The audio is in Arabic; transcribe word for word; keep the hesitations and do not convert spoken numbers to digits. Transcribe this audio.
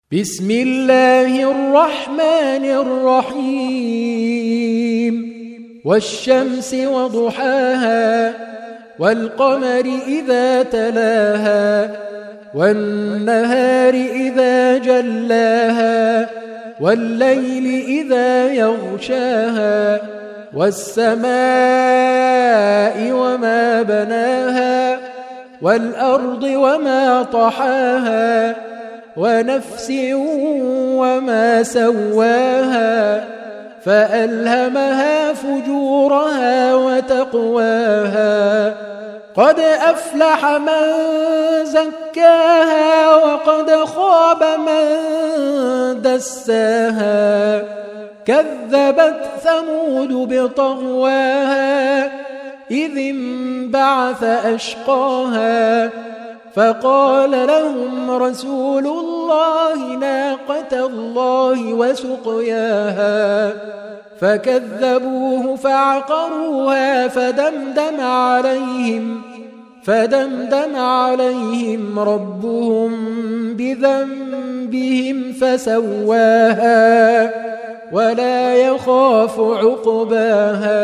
بسم الله الرحمن الرحيم والشمس وضحاها والقمر إذا تلاها والنهار إذا جلاها والليل إذا يغشاها والسماء وما بناها والأرض وما طحاها ونفس وما سواها فألهمها فجورها وتقواها قد أفلح من زكاها وقد خاب من دساها كذبت ثمود بطغواها إذ انبعث أشقاها فقال لهم رسول الله ناقة الله وسقياها فكذبوه فعقروها فدمدم عليهم فدمدم عليهم ربهم بذنبهم فسواها ولا يخاف عقباها.